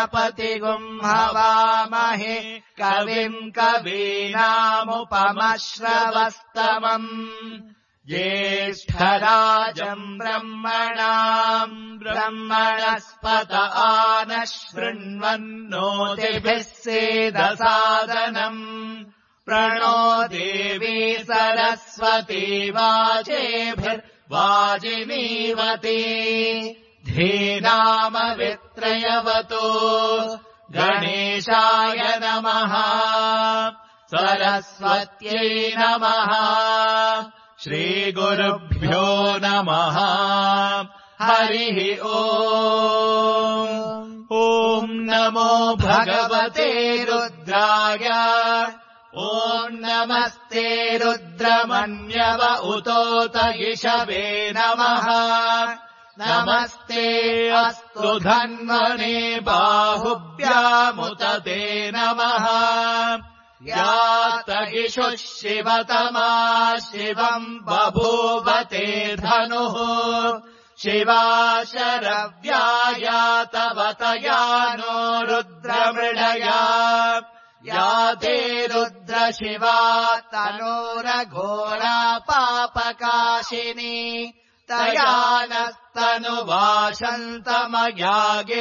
गणपतिगुम् हवामहे कविम् कवीनामुपमश्रवस्तमम् ज्येष्ठराजम् ब्रह्मणाम् ब्रह्मणस्पत आनः शृण्वन्नोतिभिः सेदसादनम् प्रणो देवी सरस्वती वाजेभिर्वाजिनीवती धीनामवित्रयवतो गणेशाय नमः सरस्वत्यै नमः श्रीगुरुभ्यो नमः हरिः ॐ नमो भगवते रुद्राय ॐ नमस्ते रुद्रमन्यव उतोत इषवे नमः नमस्ते अस्तु धन्वने बाहुभ्यामुत ते नमः यात इषुः शिवतमा शिवम् बभूवते धनुः शिवा शरव्यायातवतया नो रुद्रमृडया याते रुद्रशिवा तनोरघोरा पापकाशिनी तया नस्तनुवाशन्तमया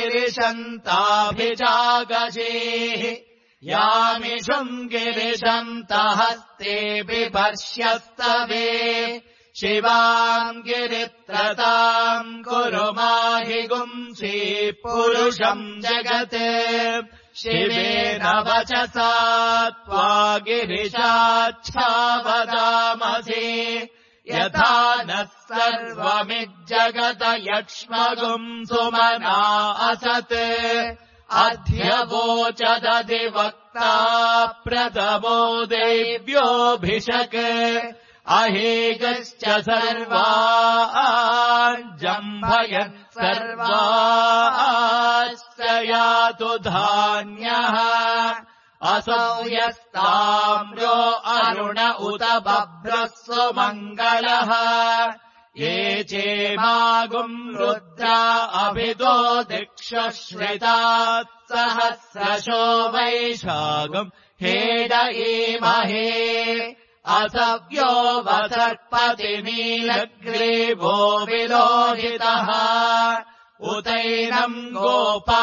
गिरिशन्ताभिजागजेः यामिषुम् गिरिशन्तहस्ते बिभर्ष्यस्तवे शिवाम् गिरित्रताम् कुरु माहि गुंसि पुरुषम् जगत् शिवेन वचसा त्वा गिरिशाच्छावदामसि यथा नः सर्वमिज्जगत यक्ष्मगुम् सुमना असत् अध्यवोचदधिवक्ता प्रथमो देव्योऽभिषक् अहेगश्च सर्वाञ्जम्भयन् सर्वाश्च यातु धान्यः असौ यस्ताम्रो अरुण उत बभ्रः सुमङ्गलः ये चेमागुम् रुद्रा अभिदो दिक्षुश्रितात् सहस्रशो वैशागुम् हेड ईमहे असव्यो वसर्पति नीलग्रीवो विलोहितः उतैनम् गोपा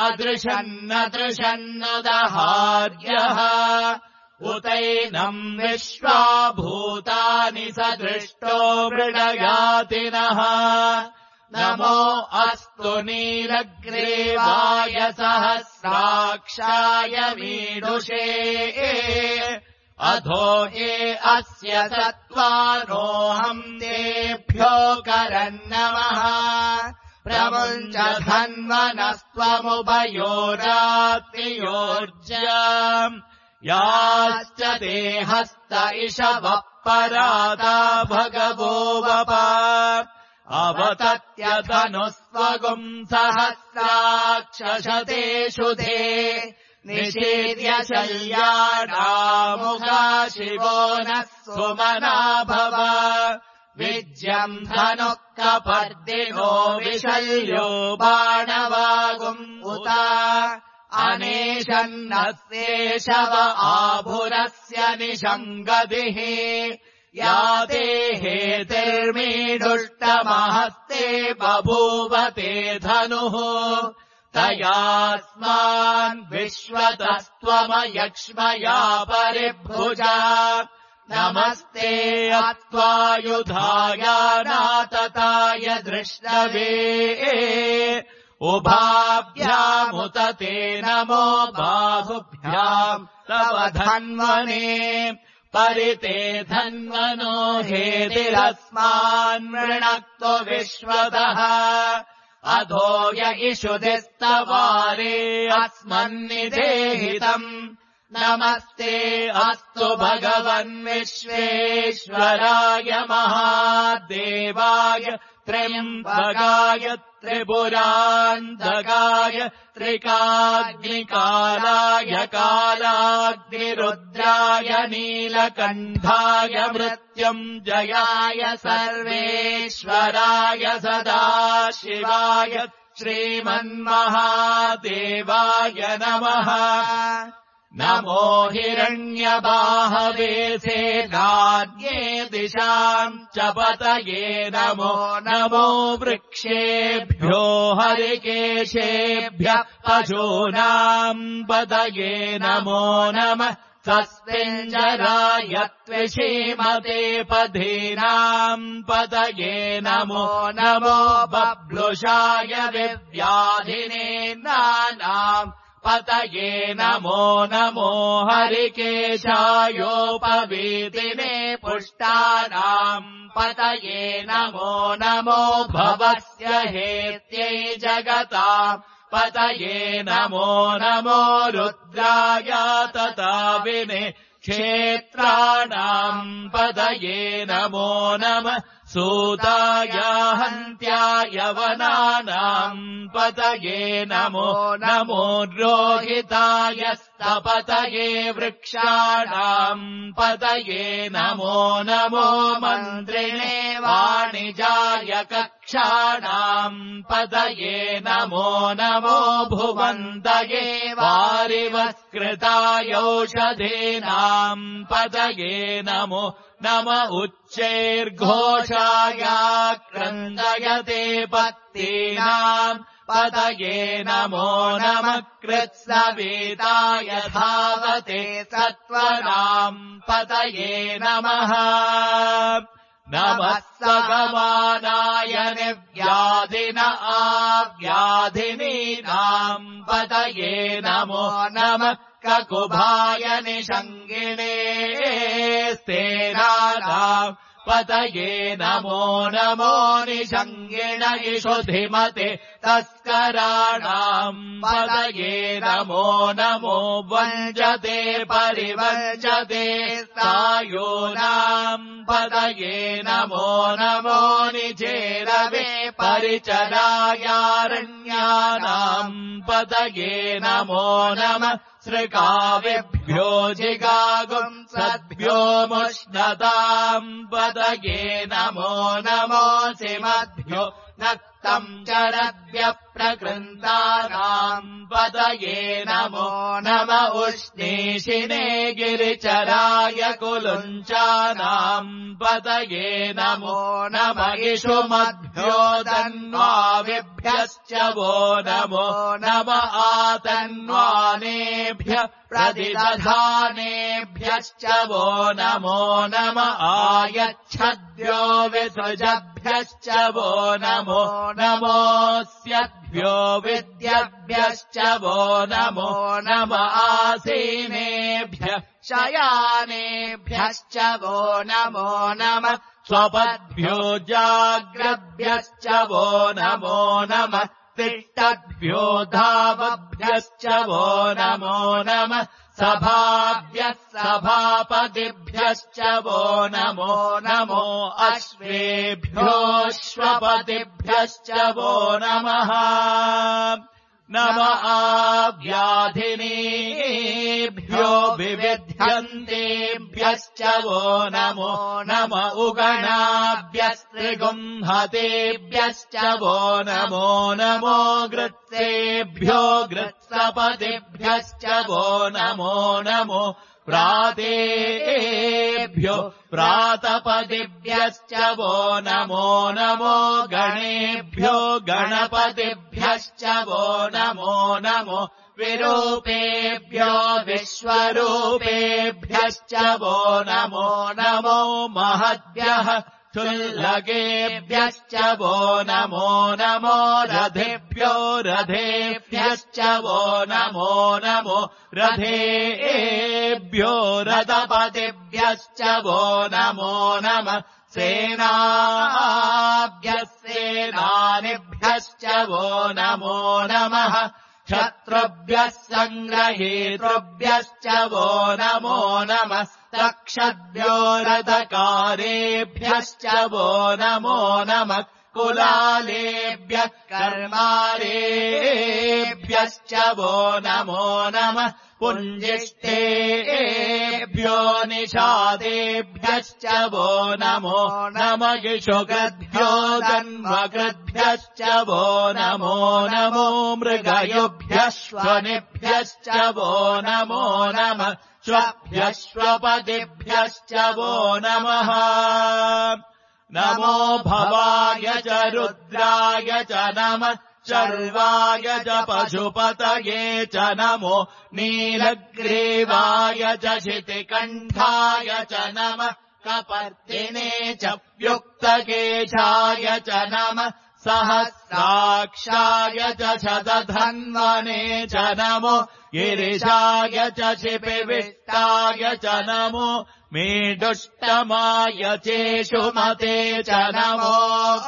अदृशन्नदृशन्नुदहार्यः उतैनम् विश्वा भूतानि सदृष्टो मृडयातिनः नमो अस्तु नीलग्रीवाय सहस्राक्षाय मीडुषे अधो ये अस्य सत्त्वानोऽहम् तेभ्यो करन्नमः प्रमुञ्च धन्वनस्त्वमुभयोरात्रियोर्जाम् याश्च ते हस्त इषवः पराता भगवो वपा अवतत्यधनुस्त्वगुम् सहस्राक्षशतेषु ते निषेद्य शल्याणामुगा शिवो नः सुमना भव विज्यम् धनुः कपर्दिनो विशल्यो बाणवागुम् उत अनेशन्नस्येषव आभुरस्य निषङ्गतिः याते हेतिर्मीडुष्टमहस्ते बभूवते धनुः तयास्मान् विश्वतस्त्वमयक्ष्मया परिभुजा नमस्ते अत्वायुधाय नातताय दृष्टवे उभाभ्यामुत ते नमो बाहुभ्याम् तव धन्वने परिते धन्वनो हेतिरस्मान् मृणक्तो विश्वतः अधो य इषुधिस्तवारे अस्मन्निदेहितम् नमस्ते अस्तु भगवन् विश्वेश्वराय महादेवाय त्र्यम्बकाय त्रिपुरान्तकाय त्रिकाग्निकालाय कालाग्निरुद्राय नीलकण्ठाय मृत्युञ्जयाय सर्वेश्वराय सदाशिवाय श्रीमन्महादेवाय नमः। नमो हिरण्यबाहवे सेनान्ये दिशाम् च पतये नमो नमो वृक्षेभ्यो हरिकेशेभ्यः पशूनाम् पतये नमो नमः। स्वस्तिञ्जराय त्विषीमते पदीनाम् पतये नमो नमो बब्लुषाय विव्याधिने नानाम् पतये नमो नमो हरिकेशायोपवीतिने पुष्टानाम् पतये नमो नमो भवस्य हेत्यै जगताम् पतये नमो नमो रुद्राय तताविने क्षेत्राणाम् पतये नमो नमः। सूताय हन्त्याय वनानाम् पतये नमो नमो रोहिताय स्तपतये वृक्षाणाम् पतये नमो नमो मन्त्रिणे वाणिजाय कक्षाणाम् पतये नमो नमो भुवन्तये वारिवत्कृताय औषधीनाम् पतये नमो नम उच्चैर्घोषाय क्रन्दयते पत्तीनाम् पतये नमो नमः। कृत्सवेताय धावते सत्त्वनाम् पतये नमः। नमः सगमानाय निव्याधिन आव्याधिनीनाम् पतये नमो नमः। ककुभाय निषङ्गिणे स्तेनानाम् पतये नमो नमो निषङ्गिण इषुधिमते तस्कराणाम् पतये नमो नमो वञ्जते परिवञ्जते सायोनाम् पतये नमो नमो निचेरवे परिचरायारण्यानाम् पतये नमो नमः। सृकाविभ्यो जिगागुम् सद्भ्यो मुष्णताम् पतये नमो नमो सिमद्भ्यो नक्तम् चरद्भ्यः प्रकृन्तानाम् पतये नमो नम उष्णीषिणे गिरिचराय कुलुञ्चानाम् पतये नमो नम इषुमद्भ्यो तन्वाविभ्यश्च वो नमो नम आतन्वानेभ्यः प्रतिदधानेभ्यश्च वो नमो नम आयच्छद्भ्यो विसृजभ्यश्च वो नमो नमोऽस्यद्भ्यो विद्यभ्यश्च वो नमो नम आसीनेभ्यः शयानेभ्यश्च वो नमो नमः। स्वपद्भ्यो जाग्रद्भ्यश्च वो नमो नमः। तिष्ठद्भ्यो धावभ्यश्च वो नमो नमः। सभाभ्यः सभापतिभ्यश्च वो नमो नमो अश्वेभ्योऽश्वपतिभ्यश्च वो नमः। नम आव्याधिनीभ्यो विविध्यन्तेभ्यश्च वो नमो नम उगणाभ्यस्त्रिगुंहतेभ्यश्च वो नमो नमो गृत्सेभ्यो गृत्सपतिभ्यश्च वो नमो नमो प्रातेभ्यो प्रातपतिभ्यश्च वो नमो नमो गणेभ्यो गणपतिभ्यश्च वो नमो नमो विरूपेभ्यो विश्वरूपेभ्यश्च वो नमो नमो महद्भ्यः क्षुल्लकेभ्यश्च वो नमो नमो रथेभ्यो रथेभ्यश्च वो नमो नमो रथेभ्यो रथपतिभ्यश्च वो नमो नमः सेनाभ्यः सेनानिभ्यश्च वो नमो नमः शत्रुभ्यः सङ्ग्रहेतृभ्यश्च वो नमो नमः तक्षद्भ्यो रथकारेभ्यश्च वो नमो नमः कुलालेभ्यः कर्मारेभ्यश्च वो नमो नमः पुञ्जिष्ठेभ्यो निषादेभ्यश्च वो नमो नमः इषुकृद्भ्यो जन्मकृद्भ्यश्च वो नमो नमो मृगयुभ्यः श्वनिभ्यश्च वो नमो नमः श्वभ्यः श्वपतिभ्यश्च वो नमः नमो भवाय च रुद्राय च नमः शर्वाय च पशुपतये च नमो नीलग्रीवाय च शितिकण्ठाय च नमः कपर्दिने च व्युक्तकेशाय च नमः सहस्राक्षाय च शतधन्वने च नमो गिरिशाय च शिपिविष्टाय च नमो मेढुष्टमाय चेषुमते च नमो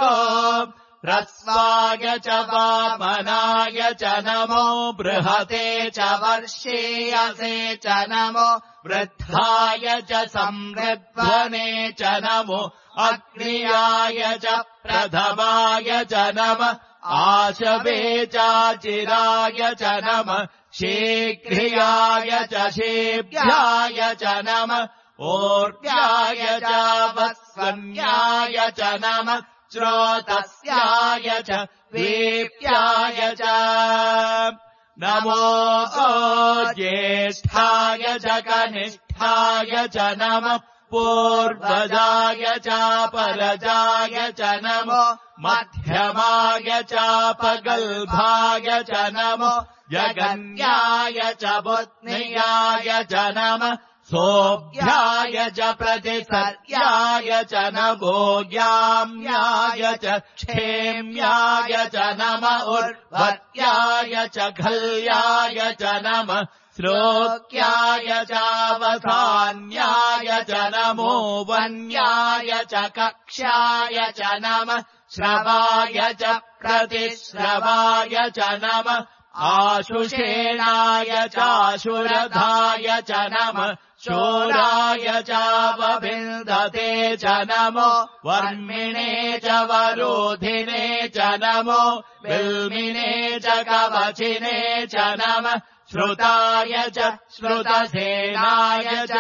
ह्रस्वाय च वामनाय च नमो बृहते च वर्षेयसे च नमो वृद्धाय च संवृध्वने च नमो अग्नियाय च प्रथमाय च नमः आशवे चाचिराय च नमः शीघ्रियाय च शेभ्याय च नमः ओर्व्याय च वत्सन्याय च नमः श्रोतस्याय च वेप्याय च नमो ज्येष्ठाय च कनिष्ठाय च नमः पूर्वजाय च परजाय च नमो मध्यमाय च पगल्भाय च नमो जगन्याय च बुध्नियाय च नमः सोऽभ्याय च प्रतिसर्याय च नमो याम्याय च क्षेम्याय च नमः उर्वर्याय च खल्याय च नमः श्लोक्याय चावसान्याय च नमो वन्याय च कक्ष्याय च नमः श्रवाय च प्रतिश्रवाय च नमः आशुषेणाय चाशुरधाय च नमः शूराय चावभिन्दते च नमो वर्मिणे च वरोधिने च नमो बिल्मिने च कवचिने च नमः श्रुताय च श्रुतसेनाय च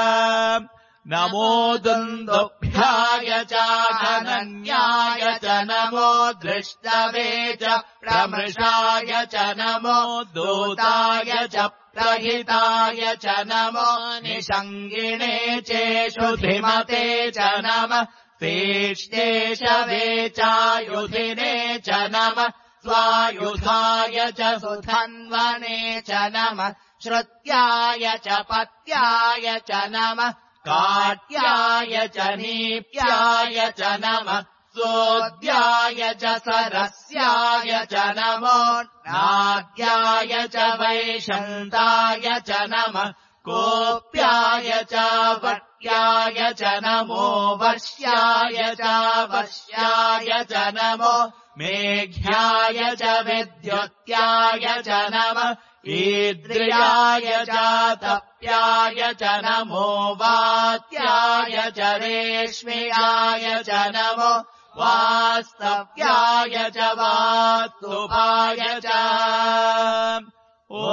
नमो दुन्दुभ्याय च धनन्याय च नमो दृष्टवे च प्रमृषाय च नमो दूताय च प्रहिताय च नमो निषङ्गिणे चेषुधिमते च नमः तेष्टेशवे चायुधिने च नमः स्वायुधाय च सुधन्वने च नमः श्रुत्याय च पत्याय च नमः काट्याय च नीप्याय च नमः सोऽद्याय च सरस्याय च नमो नाद्याय च वैशन्ताय च नमः कोप्याय च वट्याय च नमो वर्ष्याय च वर्ष्याय च नमो मेघ्याय च विद्युत्याय च नमः ईद्रियाय च तप्याय च नमो वात्याय च रेश्म्याय च नमो वास्तव्याय च वास्तुभाय च ॐ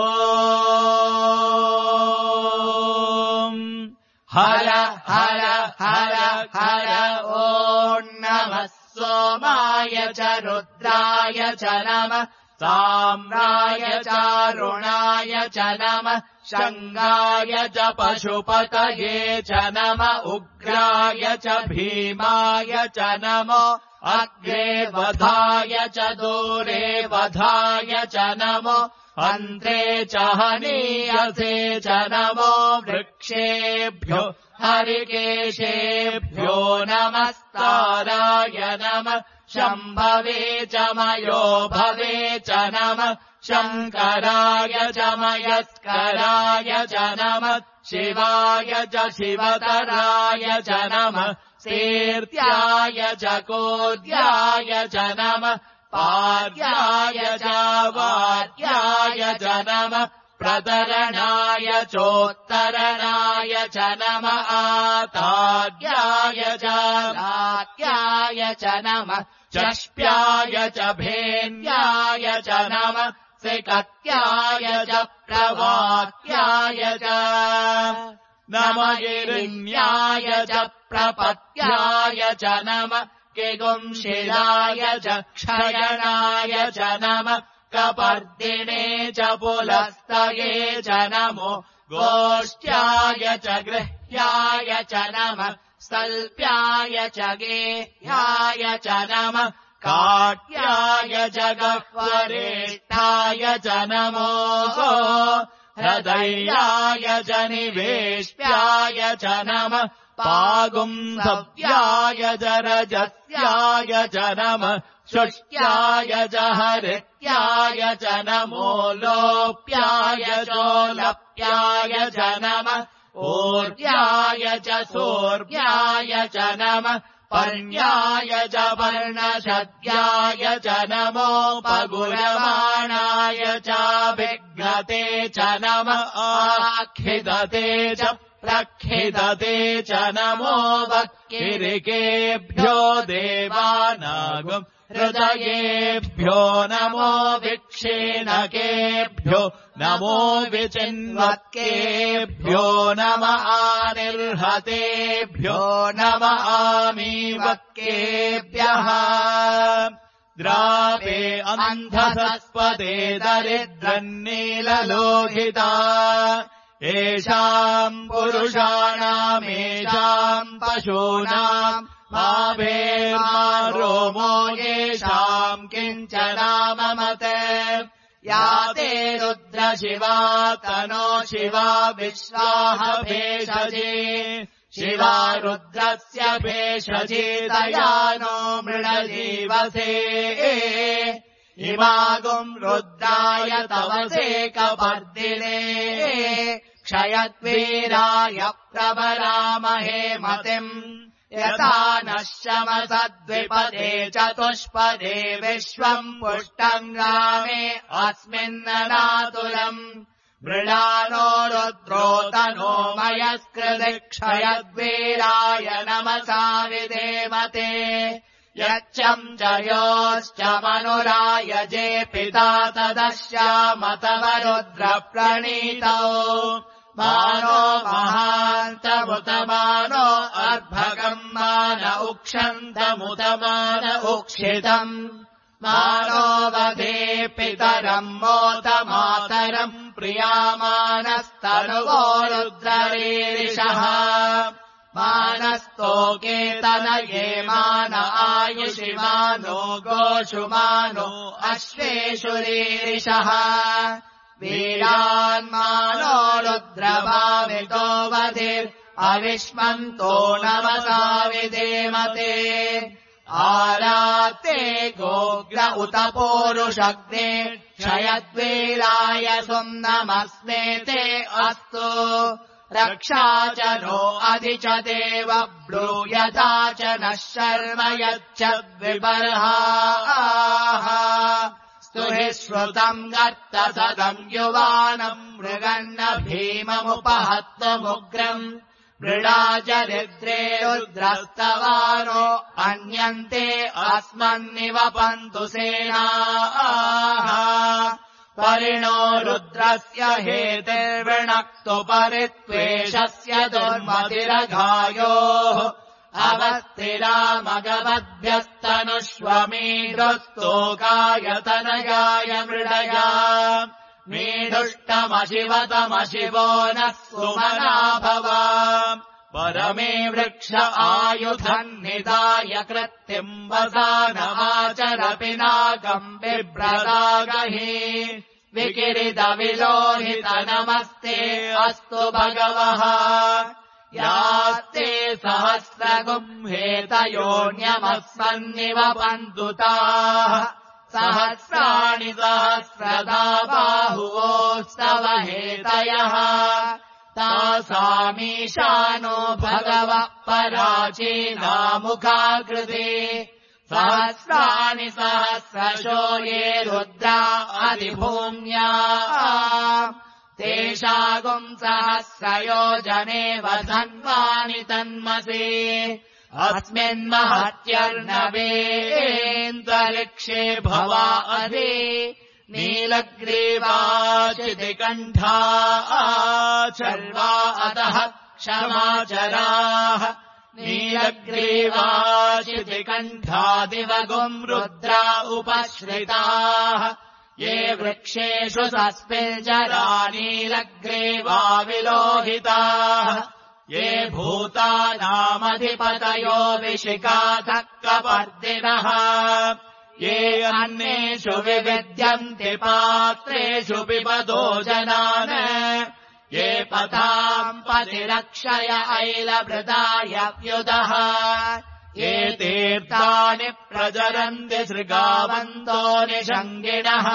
हर हर हर हर ॐ नमः सोमाय च रुद्राय च नमः साम्राय चारुणाय च नमः शङ्गाय च पशुपतये च नमः उग्राय च भीमाय च नमो अग्रे वधाय च दूरे वधाय च नमो अन्ते च हनीयसे च नमो वृक्षेभ्यो हरिकेशेभ्यो नमस्ताराय नमः शम्भवे च मयो भवे च नमः शङ्कराय च मयस्कराय च नमः शिवाय च शिवतराय च नमः कीर्त्याय च कोद्याय च नमः पाद्याय च वाद्याय च नमः प्रतरणाय चोत्तरणाय च नमः आतार्याय च लात्याय च नमः चष्प्याय च भेन्याय च नमः सिकत्याय च प्रवात्याय च नमगिरिण्याय च प्रपत्याय च नमः किगुंशिलाय च क्षयणाय च नमः कपर्दिने च पुलस्तये च नमो गोष्ट्याय च गृह्याय च नमः सल्प्याय च गेह्याय च नमः काट्याय च गह्वरेष्ठाय च नमो हृदयाय च निवेश्याय च नमः पागुंसव्याय च रजस्याय च नमः शुष्ट्याय च हरित्याय च नमो लोप्याय चोलप्याय च नमः ऊर्व्याय च सोर्व्याय च नमः पर्ण्याय च पर्णशद्याय च नमो पगुरमाणाय चाभिघ्नते च नमः आखिदते च प्रखिदते च नमो वक्किरिकेभ्यो देवानागम् हृदयेभ्यो नमो विक्षीणकेभ्यो नमो विचिन्वत्केभ्यो नमः आनिर्हतेभ्यो नमः आमीवत्केभ्यः द्रापे अन्धसस्पते दरिद्रन्नीललोहिता येषाम् पुरुषाणामेषाम् पशूनाम् माभेर्मारोमो येषाम् किञ्चनाममते या ते रुद्रशिवा तनो शिवा विश्वाह भेषजे शिवा रुद्रस्य भेषजे तया नो मृणजीवसे इमागुम् रुद्राय तवसे कपर्दिने क्षयद्वीराय प्रवरामहे मतिम् यथा नः शमसद्विपदे चतुष्पदे विश्वम् पुष्टम् रामे अस्मिन्ननातुलम् मृणानो रुद्रोतनो मयस्कृति क्षयद्वीराय नमसा विधेमते यच्चम् च योश्च मनुराय जे पिता तदश्यामतवरुद्रप्रणीतौ मानो महान्तमुतमानो अर्भकम् मान उक्षन्तमुतमान उक्षितम् मानो वधे पितरम् मोतमातरम् प्रियामानस्तनुवो रुद्ररीरिषः मानस्तोकेतनये मान आयुषि मानो गोषु मानो अश्वेषु रीरिषः वीरान्मानो रुद्रभावितो वधिर् अविष्मन्तो नमसा विधेमते आराते गोग्र उत पोरुषग्ने क्षयद्वीराय सुम्नमस्मे ते अस्तु रक्षा च नो अधि च देव ब्रूयता च नः शर्म यच्छद्विबर्हाः स्तुहि श्रुतम् गर्तसदम् युवानम् मृगन्न भीममुपहत्वमुग्रम् मृडाचरिद्रे रुद्रस्तवानो अन्यन्ते अस्मन्निवपन्तु सेनाः परिणो रुद्रस्य हेतिर्वृणक्तु परित्वेषस्य दुर्मतिरघायोः अवस्तिरामगवद्भ्यस्तनुष्वमीढुस्तोकाय मृडया मीढुष्टमशिवतमशिवो नः सुमना भवा परमे वृक्ष आयुधन्निदाय कृत्तिम् वसानमाचर पिनाकम् बिभ्रदागहि विकिरितविलोहित नमस्ते अस्तु भगवः यास्ते सहस्रगुम्हेतयोऽन्यमस्मन्निवपन्तुताः सहस्राणि सहस्रदा बाहुवोस्तव हेतयः तासामीशानो भगवः पराचीनामुखाकृते सहस्राणि सहस्रशो ये रुद्रा अधिभूम्या तेषागुम् सहस्रयोजनेव धन्वानि तन्मसि अस्मिन्महत्यर्णवेऽन्तरिक्षे भवा अधि नीलग्रीवाचितिकण्ठा चर्वा अतः क्षमाचराः नीलग्रीवाचितिकण्ठा दिवगुम् रुद्रा उपश्रिताः ये वृक्षेषु सस्मिञ्जरा नीलग्रीवा विलोहिताः ये भूतानामधिपतयो विशिखातः कपर्दिनः ये अन्नेषु विविद्यन्ति पात्रेषु पिबतो जनान् ये पथाम् पतिरक्षय ऐलभृताय व्युदः ये तीर्थानि प्रचरन्ति सृगावन्तो निषङ्गिणः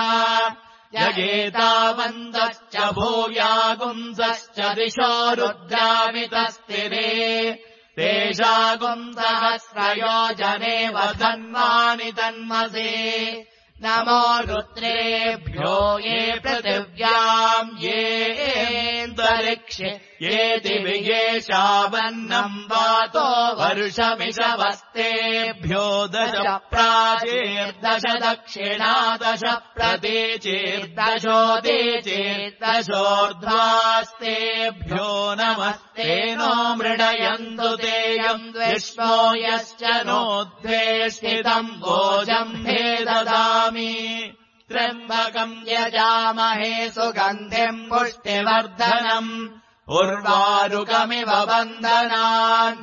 यगेतावन्तश्च भूयागुंसश्च दिशो रुद्रामितस्तिरे तेषागुम् सहस्रयोजनेव धन्वानि तन्मसि नमो रुद्रेभ्यो ये पृथिव्याम् येऽन्तरिक्षे ये दिवि येषावन्नम् वातो वर्षमिषवस्तेभ्यो दश प्राचीर्दश दक्षिणा दश प्रतीचीर्दशोदीचीर्दशोर्ध्वास्तेभ्यो नमस्ते नो मृडयन्तु तेयम् विष्णो यश्च नो द्वेष्टितम् भोजम् भेददामि त्र्यम्बकम् यजामहे सुगन्धिम् पुष्टिवर्धनम् उर्वारुकमिव बन्धनान्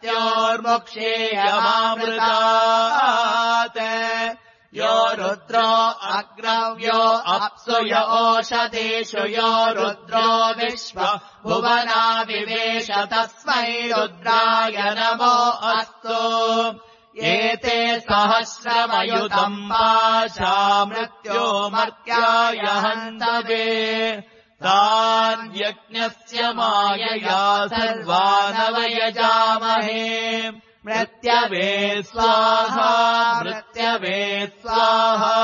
मृत्योर्मुक्षेयमामृतात् यो रुद्रो अग्रव्यो अप्सु य ओषधीषु यो रुद्रो विश्व भुवना विवेश तस्मै रुद्राय नमो अस्तु एते सहस्रमयुतम् पाशा मृत्यो मर्त्याय हन्तवे तान् यज्ञस्य मायया सर्वानवयजामहे मृत्यवे स्वाहा मृत्यवे स्वाहा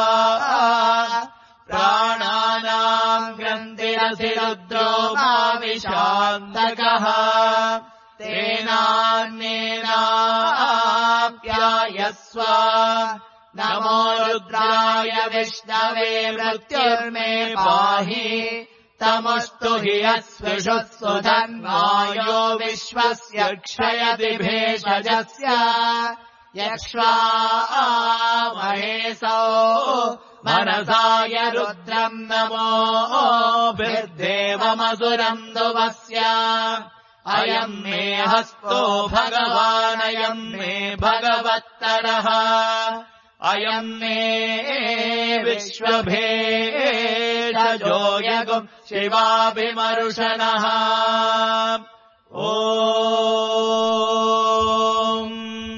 प्राणानाम् ग्रन्थिरसि रुद्रो माविशान्तकः तेनान्येनाप्यायस्व नमो रुद्राय विष्णवे मृत्युर्मे पाहि तमस्तु हि अस्विषुः सुधन्वायो विश्वस्य क्षयति भेषजस्य यक्ष्वामहेसौ मनसाय रुद्रम् नमोभिर्देवमसुरम् दुवस्य अयम् मे हस्तो भगवानयम् मे भगवत्तरः अयम् मे विश्वभेषजो यगुम् शिवाभिमर्शनः ॐ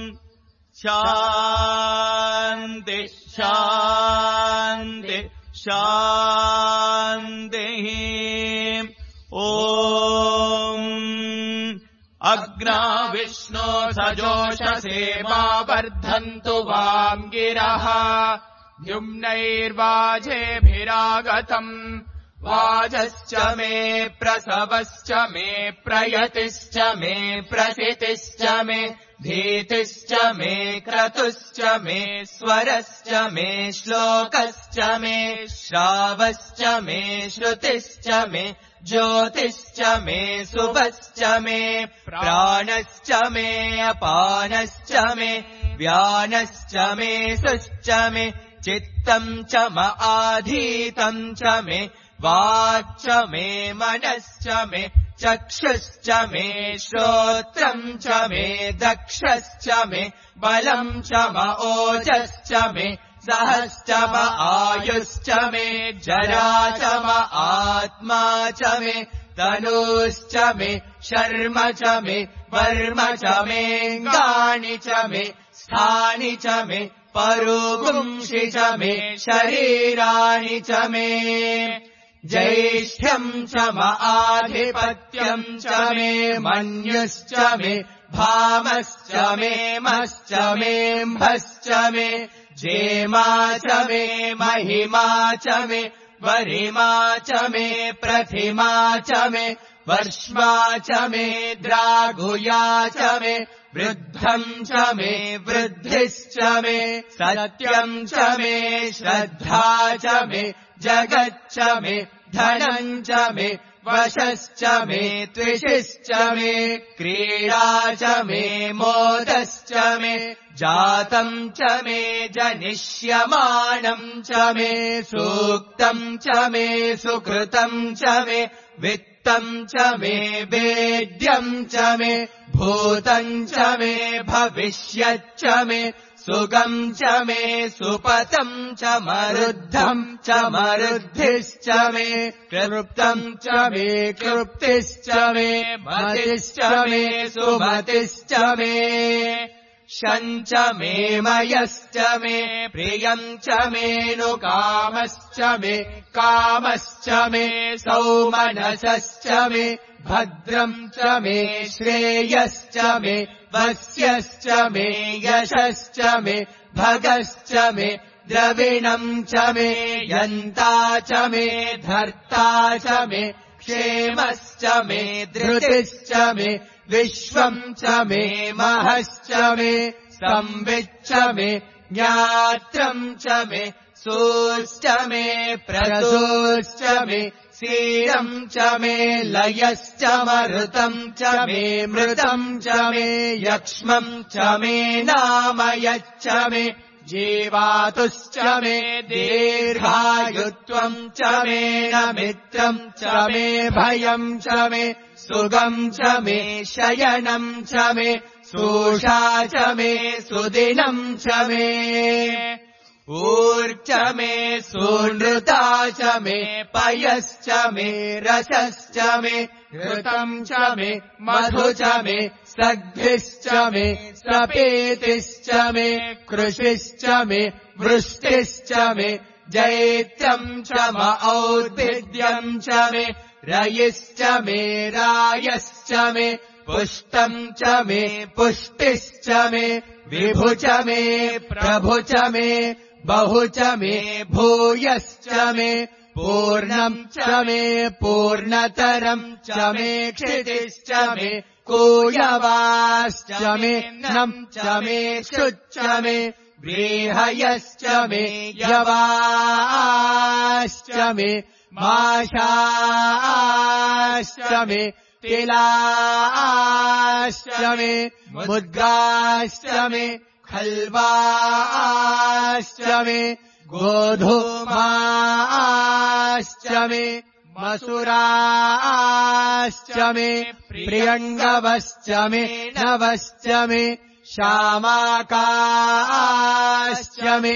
शान्ति शान्ति शान्तिः ॐ अग्ना विष्णो सजोषसे मा वर्धन्तु वाम् गिरः द्युम्नैर्वाजेभिरागतम् वाजश्च मे प्रसवश्च मे प्रयतिश्च मे प्रसितिश्च मे धीतिश्च मे क्रतुश्च मे स्वरश्च मे श्लोकश्च मे श्रावश्च मे श्रुतिश्च मे ज्योतिश्च मे शुभश्च मे प्राणश्च मे अपानश्च मे व्यानश्च मे सुश्च मे चित्तम् च म आधीतम् च मे वाक् च मे मनश्च मे चक्षुश्च मे श्रोत्रम् च मे दक्षश्च मे बलम् च म ओजश्च मे सहश्च म आयुश्च मे जरा च म आत्मा च मे तनूश्च मे शर्म च मे वर्म च मेऽङ्गानि च मे स्थानि च मे परुगुंषि च मे शरीराणि च मे ज्यैष्ठ्यम् च म आधिपत्यम् च मे मन्युश्च मे भामश्च मे मश्च मेऽम्भश्च मे जेमा च मे महिमा च मे वरिमा च मे प्रतिमा च मे वर्ष्मा च मे द्रागुया च मे वृद्धम् च मे वृद्धिश्च मे सत्यम् च मे श्रद्धा च मे जगच्च मे धनम् च मे वशश्च मे त्विषिश्च मे क्रीडा च मे मोदश्च मे जातम् च मे जनिष्यमाणम् च मे सूक्तम् च मे सुकृतम् च मे वित्तम् च मे वेद्यम् च मे भूतम् च मे भविष्यच्च मे सुगम् च मे सुपतम् च मरुद्धम् च मरुद्धिश्च मे कृप्तम् च मे कृप्तिश्च मे मतिश्च मे सुमतिश्च मे शञ्च मे मयश्च मे प्रियम् च मेऽनुकामश्च मे कामश्च मे सौमनसश्च मे भद्रम् च मे श्रेयश्च मे वस्यश्च मे यशश्च मे भगश्च मे द्रविणम् च मे यन्ता च मे धर्ता च मे क्षेमश्च मे धृतिश्च मे विश्वम् च मे महश्च मे संविच्च मे ज्ञात्रम् च मे सूश्च मे प्रसूश्च मे क्षीरम् च मे लयश्च मरुतम् च मे मृतम् च मे यक्ष्मम् च मे नामयच्च मे जीवातुश्च मे दीर्घायुत्वम् च मे मित्रम् च मे भयम् च मे सुगम् च मे शयनम् च मे सूषा च मे सुदिनम् च मे ऊर्च मे सूनृता च मे पयश्च मे रसश्च मे घृतम् च मे मधु च मे सद्भिश्च मे सपेतिश्च मे कृषिश्च मे वृष्टिश्च मे जैत्यम् च म औद्भिद्यम् च मे रयिश्च मे रायश्च मे पुष्टम् च मे पुष्टिश्च मे विभु च मे प्रभु च मे बहु च मे भूयश्च मे पूर्णम् च मे पूर्णतरम् च मे क्षितिश्च मे कूयवाश्च मे नम् च मे शुच्च मे व्रीहयश्च मे यवाश्च मे माशाश्च मे तिलाश्च मे मुद्गाश्च मे खल्वाश्च मे गोधूमाश्च मे मसुराश्च मे प्रियङ्गवश्च मे नवश्च मे शामाकाश्च मे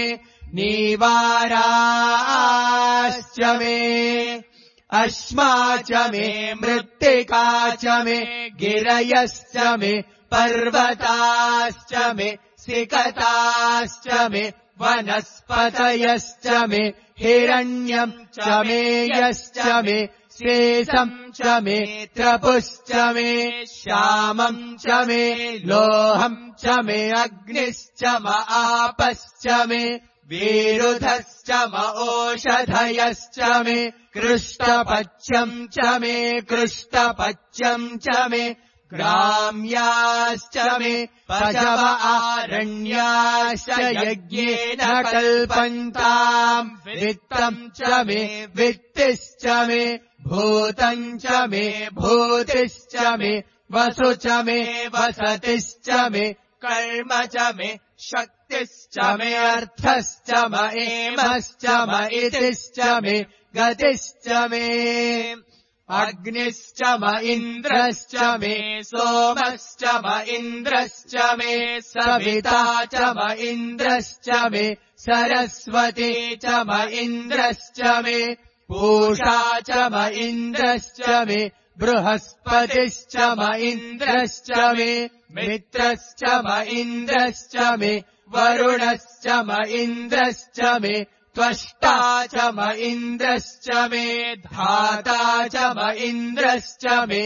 नीवाराश्च मे अश्मा च मे मृत्तिका च मे गिरयश्च मे पर्वताश्च मे सिकताश्च मे वनस्पतयश्च मे हिरण्यम् च मे यश्च मे शेषम् च मे त्रपुश्च मे श्यामम् च मे लोहम् च मे अग्निश्च म आपश्च मे विरुधश्च म ओषधयश्च मे कृष्टपच्यम् च मे कृष्टपच्यम् च मे ग्राम्याश्च मे पशव आरण्याश्च यज्ञेन कल्पन्ताम् वित्तम् च मे वित्तिश्च मे भूतम् च मे भूतिश्च मे वसु च मे वसतिश्च मे कर्म च मे शक्तिश्च मे अर्थश्च म एमश्च म इतिश्च मे गतिश्च मे अग्निश्च म इन्द्रश्च मे सोमश्च म इन्द्रश्च मे सविता च म इन्द्रश्च मे सरस्वती च म इन्द्रश्च मे पूषा च म इन्द्रश्च मे बृहस्पतिश्च म इन्द्रश्च मे मित्रश्च म इन्द्रश्च मे वरुणश्च म इन्द्रश्च मे त्वष्टा च म इन्द्रश्च मे धाता च म इन्द्रश्च मे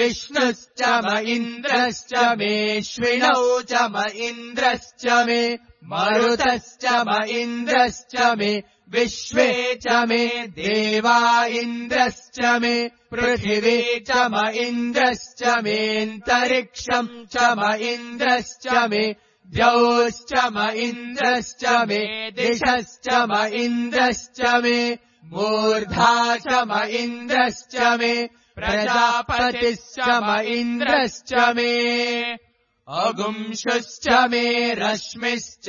विष्णुश्च म इन्द्रश्च मेऽश्विनौ च म इन्द्रश्च मे मरुतश्च म इन्द्रश्च मे विश्वे च मे देवा इन्द्रश्च मे पृथिवी च म इन्द्रश्च मेऽन्तरिक्षम् च म इन्द्रश्च मे द्यौश्च म इन्द्रश्च मे दिशश्च म इन्द्रश्च मे मूर्धा च म इन्द्रश्च मे प्रजापतिश्च म इन्द्रश्च मे अगुंशुश्च मे रश्मिश्च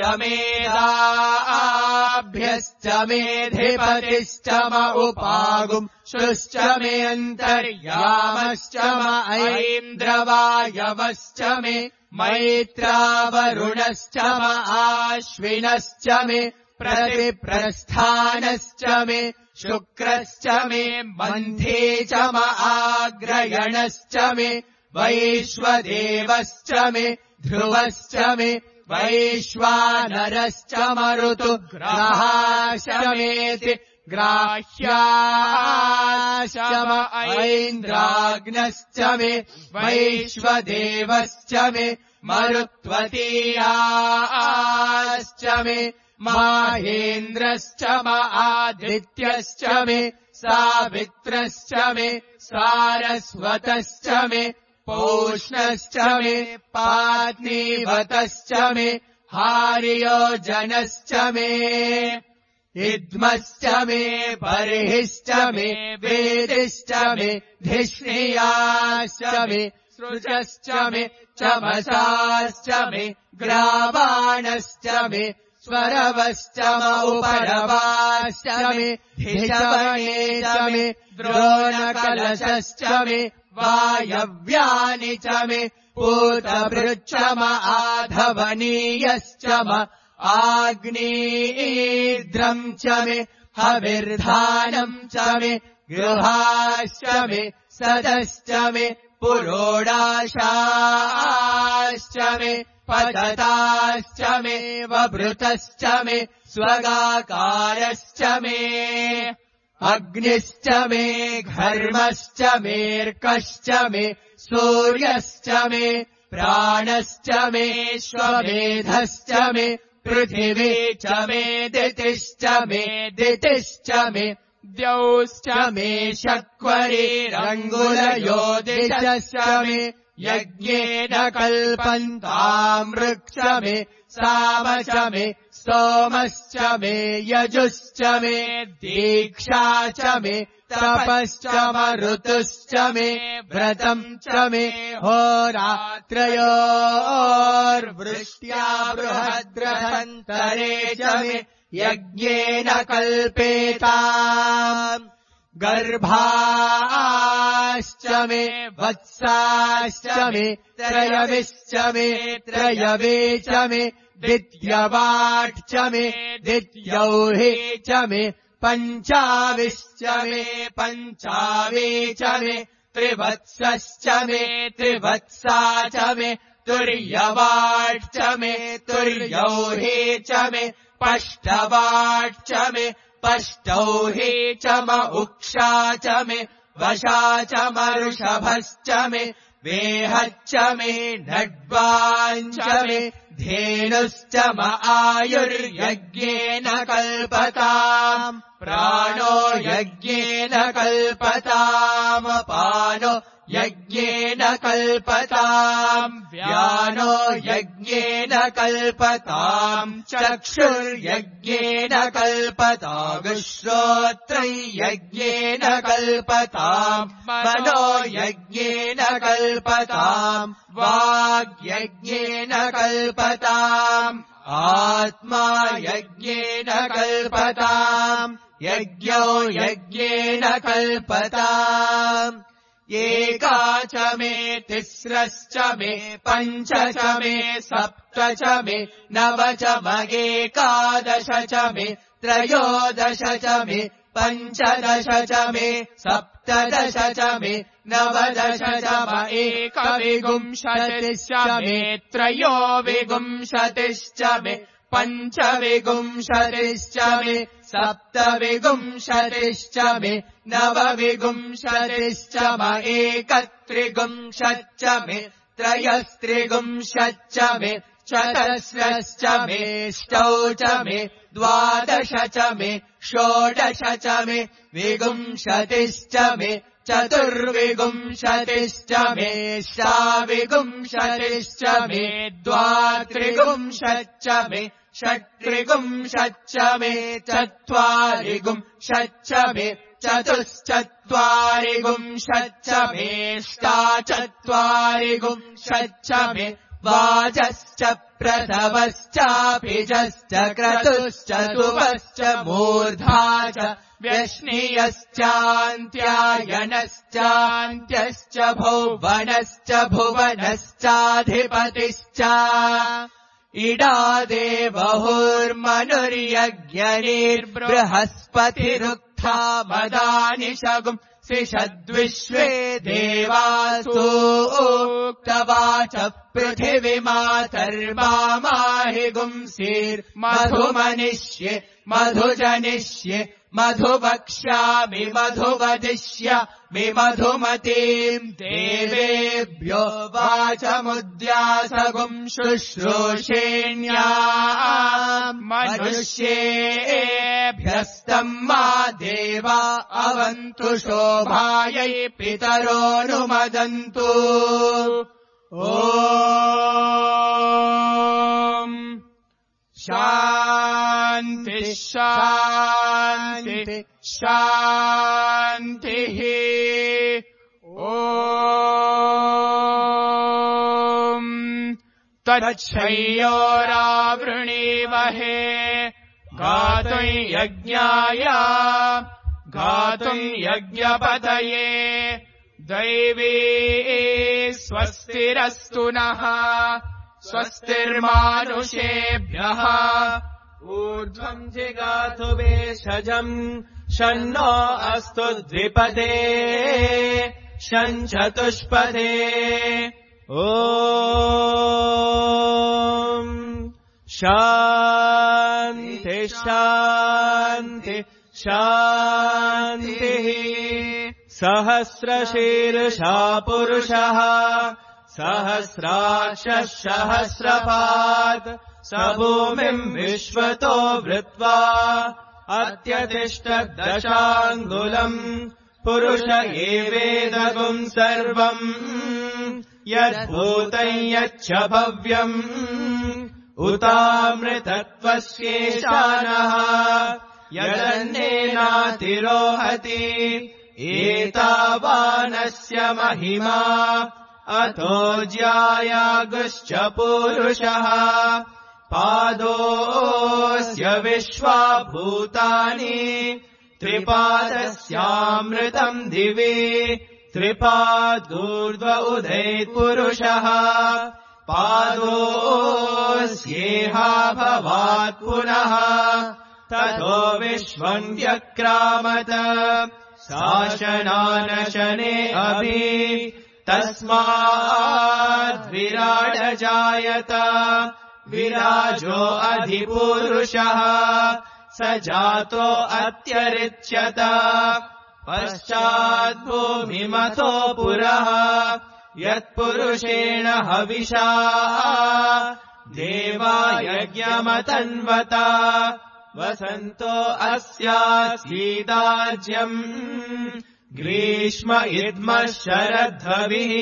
मेधाभ्यश्च मेऽधिपतिश्च म उपागुंशुश्च मे अन्तर्यामश्च म ऐन्द्रवायवश्च मे मैत्रावरुणश्च म आश्विनश्च मे प्रतिप्रस्थानश्च मे शुक्रश्च मे मन्थे च म आग्रयणश्च मे वैश्वदेवश्च मे ध्रुवश्च मे वैश्वानरश्च मरुतुग्राश्च मेति ग्राह्याश्च म ऐन्द्राग्नश्च मे वैश्वदेवश्च मे मरुत्वतीयाश्च मे माहेन्द्रश्च म आदित्यश्च मे सावित्रश्च मे सारस्वतश्च मे पौष्णश्च मे पात्नीवतश्च मे हार्योजनश्च मे इद्मश्च मे बर्हिश्च मे वेदिश्च मे धिष्णियाश्च मे सृजश्च मे चमसाश्च मे ग्रावाणश्च मे स्वरवश्च म उपरवाश्च मे धिषवणे च मे द्रोणकलशश्च मे वायव्यानि च मे पूतभृच्च म आधवनीयश्च म आग्नेयीद्रम् च मे हविर्धानम् च मे गृहाश्च मे सदश्च मे पुरोडाशाश्च मे पतताश्च मे वभृतश्च मे स्वगाकारश्च मे अग्निश्च मे घर्मश्च मेऽर्कश्च मे सूर्यश्च मे प्राणश्च मे श्वमेधश्च मे पृथिवी च मे दितिश्च मे द्यौश्च मे शक्वरीरङ्गुलयोदिशश्च मे यज्ञेन कल्पन्ताम् ऋक् च मे साम च मे सोमश्च मे यजुश्च मे दीक्षा च मे तपश्च म ऋतुश्च मे व्रतम् च मे होरात्रयोर्वृष्ट्या बृहद्रथन्तरे च मे यज्ञेन कल्पेताम् गर्भाश्च मे वत्साश्च मे त्रयविश्च मे त्रयवे च मे दित्यवाट् च मे दित्यौहे च मे पञ्चाविश्च मे पञ्चावे च मे त्रिवत्सश्च मे त्रिवत्सा च मे तुर्यवाट् च मे तुर्यौहे च मे पष्टवाट् च मे पष्टौहे च म उक्षा च मे वशा च म ऋषभश्च मे वेहच्च मे नड्वाञ्च मे धेनुश्च म आयुर्यज्ञेन कल्पताम् प्राणो यज्ञेन कल्पताम् पानो यज्ञेन कल्पताम् व्यानो यज्ञेन कल्पताम् चक्षुर्यज्ञेन कल्पतागुश्रोत्रम् यज्ञेन कल्पताम् मनो यज्ञेन कल्पताम् वाग्यज्ञेन कल्पताम् आत्मा यज्ञेन कल्पताम् यज्ञो यज्ञेन कल्पताम् एका च मे तिस्रश्च मे पञ्च च मे सप्त च मे नव च म एकादश च मे त्रयोदश च मे पञ्चदश च मे सप्तदश च मे नवदश च म एकविंशतिश्च मे त्रयोविंशतिश्च मे पञ्चविंशतिश्च मे सप्तविंशतिश्च मे नवविंशतिश्च म एकत्रिंशच्च मे त्रयस्त्रिंशच्च मे चतस्रश्च मे ष्टौ च मे द्वादश च मे षोडश च मे विगुंशतिश्च मे चतुर्विगुंशतिश्च मे षाविगुंशतिश्च मे द्वात्रिगुंशच्च मे षट्त्रिगुंशच्च मे चत्वारिगुंशच्च मे चतुश्चत्वारिगुंशच्च मे ष्टाचत्वारिगुंशच्च मे वाजश्च प्रसवश्चाभिजश्च क्रतुश्च तुवश्च मूर्धा च व्यश्नियश्चान्त्यायनश्चान्त्यश्च भुवनश्च भुवनश्चाधिपतिश्च इडादेवहुर्मनुर्यज्ञनिर्बृहस्पतिरुक्था मदानि शगुं सिषद्विश्वे देवासूक्तवाच पृथिवीमातर्माहि गुंसीर्मधुमनिष्ये मधुजनिष्ये मधुवक्ष्यामि मधुवदिष्यामि मधुमतीम् देवेभ्यो वाचमुद्यासगुं शुश्रूषेण्या मनुष्येभ्यस्तम् मा देवा अवन्तु शोभायै पितरोऽनुमदन्तु ॐ शान्ति शान्ति शान्तिः ॐ तच्छय्योरावृणीमहे गातुम् यज्ञाय गातुम् यज्ञपतये दैवी स्वस्तिरस्तु नः स्वस्तिर्मानुषेभ्यः ऊर्ध्वम् जिगातु भेषजम् शन्नो अस्तु द्विपदे शञ्चतुष्पदे ॐ शान्ति शान्ति शान्तिः सहस्रशीर्षा पुरुषः सहस्राक्षः सहस्रपात् स भूमिम् विश्वतो वृत्वा अत्यतिष्ठद्दशाङ्गुलम् पुरुष एवेदगुम् सर्वम् यद्भूतम् यच्च भव्यम् उतामृतत्वस्येषानः यदन्नेनातिरोहति एतावानस्य महिमा अतो ज्यायागुश्च पूरुषः पादोऽस्य विश्वा भूतानि त्रिपादस्यामृतम् दिवि त्रिपादूर्ध्व उदैत्पुरुषः पादोऽस्येहा भवात् पुनः ततो विश्वम् व्यक्रामत शासनानशने अभि तस्माद्विराडजायत विराजो अधिपूरुषः स जातो अत्यरिच्यत पश्चाद्भूमिमथो पुरः यत्पुरुषेण हविषा देवा यज्ञमतन्वत वसन्तो अस्यासीदाज्यम् ग्रीष्म इद्मः शरद्धविः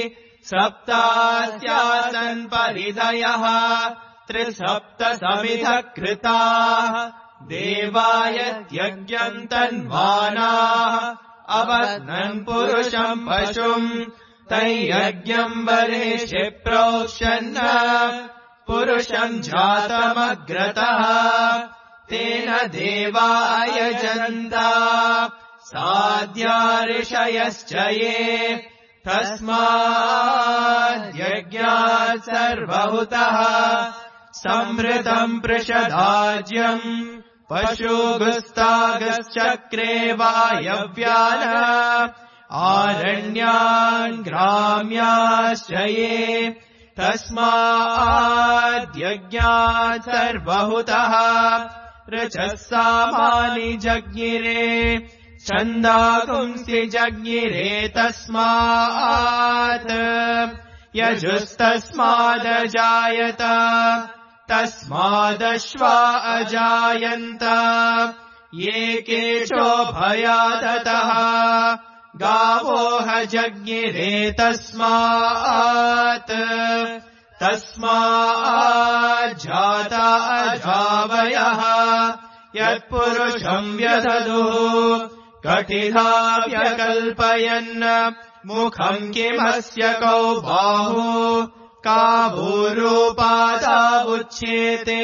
सप्तास्यासन् परिधयः त्रिसप्तसमिधः कृताः देवायत्यज्ञम् तन्वानाः अबध्नन् पुरुषम् पशुम् तैयज्ञम् बर्हिषि प्रोक्षन् पुरुषम् जातमग्रतः तेन देवा अयजन्त साध्या ऋषयश्च ये तस्माद्यज्ञात् सर्वहुतः संहृतम् पृषदाज्यम् पशुगुस्तागश्चक्रे वायव्यान आरण्यान् ग्राम्याश्च ये तस्माद्यज्ञात् सर्वहुतः ऋचः सामानि जज्ञिरे छन्दागुंसि जज्ञिरे तस्मात् यजुस्तस्मादजायत तस्मादश्वा अजायन्त ये केशोभयादतः गावो हजज्ञिरे तस्माज्जाता अजावयः यत्पुरुषम् व्यदधुः कटिधा व्यकल्पयन् मुखम् किमस्य कौ बाहु काभूरूपादावुच्येते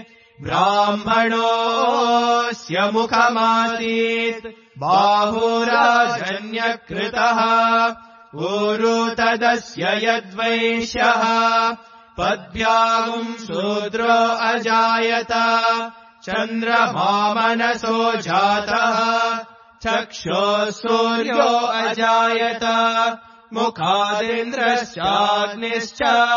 ब्राह्मणोऽस्य मुखमासीत् बाहुराजन्यकृतः ऊरू तदस्य यद्वैश्यः पद्भ्यागुम् शूद्रो अजायत चन्द्रमा मनसो जातः चक्षुः सूर्यो अजायत मुखादिन्द्रश्चाग्निश्च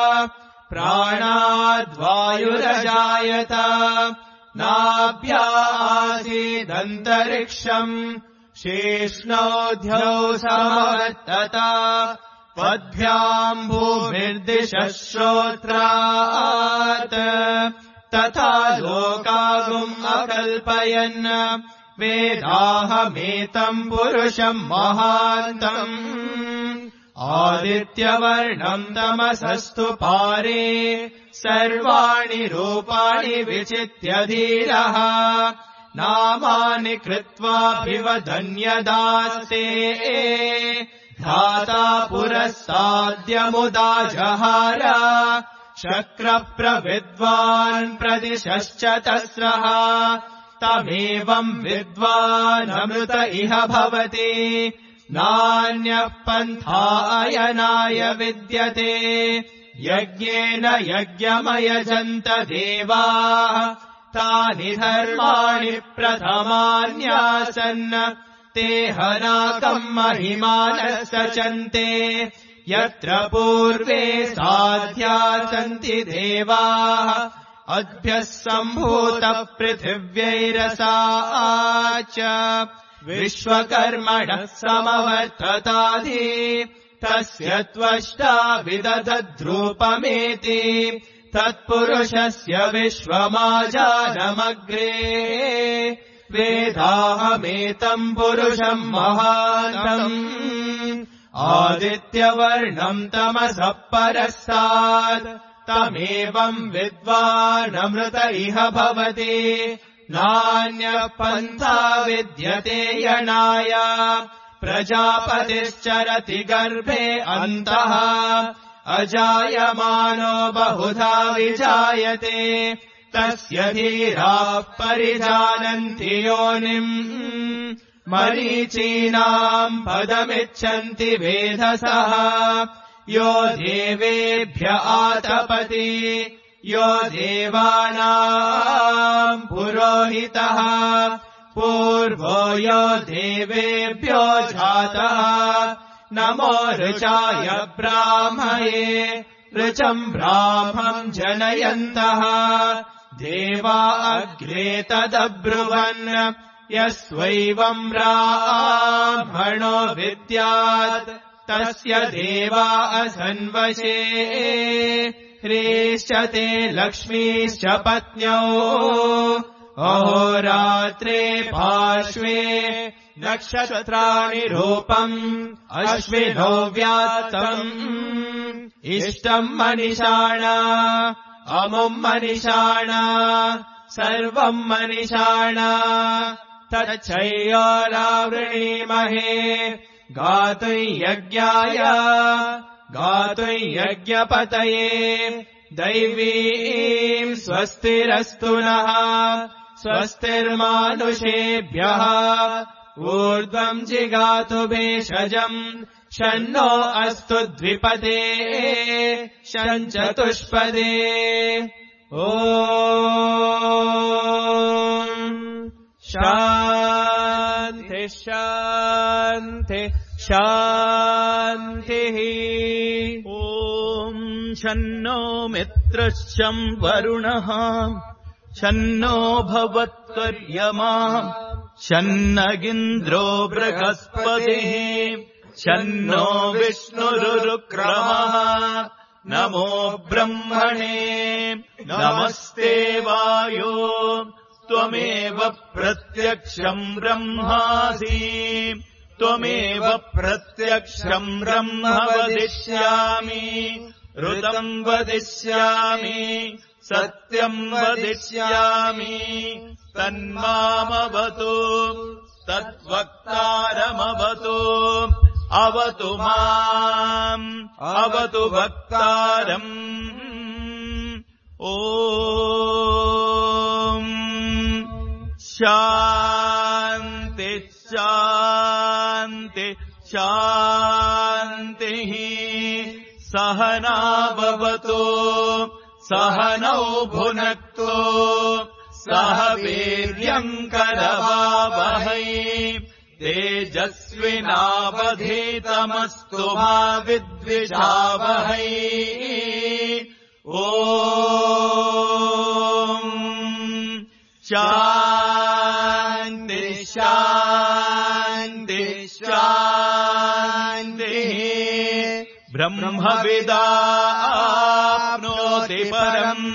प्राणाद्वायुरजायत नाभ्या आसीदन्तरिक्षम् शेष्णोऽध्यौ समवर्तत पद्भ्याम् भूमिर्दिशः श्रोत्रात् तथा लोकागुम् अकल्पयन् वेदाहमेतम् पुरुषम् महान्तम् आदित्यवर्णम् तमसस्तु पारे सर्वाणि रूपाणि विचित्य धीरः नामानि कृत्वाभिवदन्यदास्ते धाता पुरस्ताद्यमुदा जहार शक्रप्रविद्वान् प्रदिशश्च तस्रः तमेवम् विद्वानमृत इह भवति नान्यः पन्था अयनाय विद्यते यज्ञेन यज्ञमयजन्त देवाः तानि धर्माणि प्रथमान्यासन् ते हनाकम् महिमानः सचन्ते यत्र पूर्वे साध्या सन्ति देवाः अद्भ्यः सम्भूतः पृथिव्यैरसा च विश्वकर्मणः समवर्तताधि तस्य त्वष्टा विदधद्रूपमेति तत्पुरुषस्य विश्वमाजानमग्रे वेदाहमेतम् पुरुषम् महान्तम् आदित्यवर्णम् तमसः परस्तात् तमेवम् विद्वानमृत इह भवति नान्यः पन्था विद्यते यणाय प्रजापतिश्चरति गर्भे अन्तः अजायमानो बहुधा विजायते तस्य धीराः परिजानन्ति योनिम् मरीचीनाम् पदमिच्छन्ति वेधसः यो देवेभ्य आतपति यो देवानाम् पुरोहितः पूर्वो यो देवेभ्यो जातः नमो ऋचाय ब्राह्मये ऋचम् ब्राह्मम् जनयन्तः देवा अग्रे तदब्रुवन् यस्वैवम् ब्राह्मणो विद्यात् तस्य देवा असन्वशे ह्रीश्च ते लक्ष्मीश्च पत्न्यौ अहोरात्रे पार्श्वे नक्षत्राणि रूपम् अश्विनो व्यात्तम् इष्टम् मनिषाणा अमुम् मनिषाणा सर्वम् मनिषाणा तच्चैयोरावृणीमहे गातुम् यज्ञाय गातुम् यज्ञपतये दैवीम् स्वस्तिरस्तु नः स्वस्तिर्मानुषेभ्यः ऊर्ध्वम् जिगातु भेषजम् शन्नो अस्तु द्विपदे शञ्चतुष्पदे ॐ शान्ति शान्ति शान्तिः ॐ शन्नो मित्रश्चं वरुणः शन्नो भवत्वर्यमा शन्नगिन्द्रो बृहस्पतिः शन्नो विष्णुरुक्रमः नमो ब्रह्मणे नमस्ते वायो त्वमेव प्रत्यक्षम् ब्रह्मासि त्वमेव प्रत्यक्षम् ब्रह्म वदिष्यामि ऋतम् वदिष्यामि सत्यम् वदिष्यामि तन्मामवतु तद्वक्तारमवतु अवतु माम् अवतु वक्तारम् ॐ शान्ति शान्ति शान्तिः सहना भवतु सहनौ भुनक्तु सह वीर्यम् करवावहै तेजस्विनावधीतमस्तु मा विद्विषावहै ॐ शान्ति शान्ति शान्तिः ब्रह्मविदाप्नोति परम्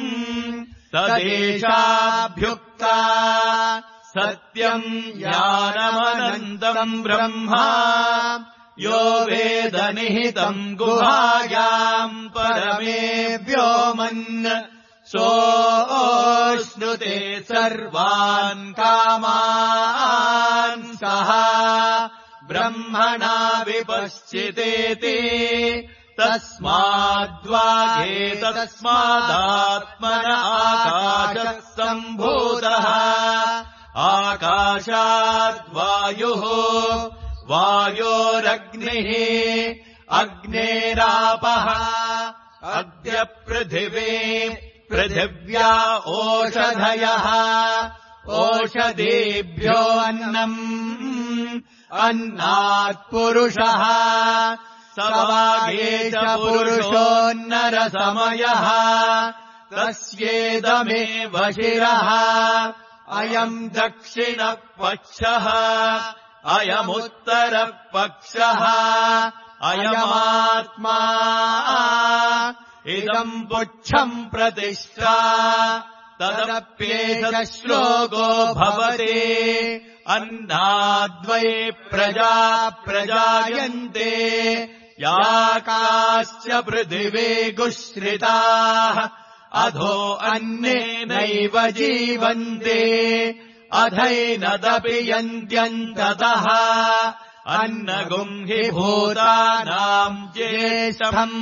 तदेशाभ्युक्ता सत्यम् ज्ञानमनन्तम् ब्रह्म यो वेद निहितम् गुहायाम् परमे व्योमन् सोऽश्नुते सर्वान् कामान् सः ब्रह्मणा विपश्चितेति तस्मादात्मन आकाशः सम्भूतः आकाशाद्वायुः वायोरग्निः अग्नेरापः अद्य पृथिव्या ओषधयः ओषधीभ्यो अन्नात् पुरुषः सवागेश पुरुषोन्नरसमयः तस्येदमेव शिरः अयम् दक्षिणपक्षः अयमुत्तरपक्षः अयमात्मा इदम् पुच्छम् प्रतिष्ठा तदप्येष श्लोको भवति अन्नाद्वै प्रजा प्रजायन्ते याकाश्च पृथिवे गुश्रिताः अधो अन्नेनैव जीवन्ते अधैनदपि यन्त्यन्ततः अन्नगुम् हि भूतानाम् ज्येष्ठम्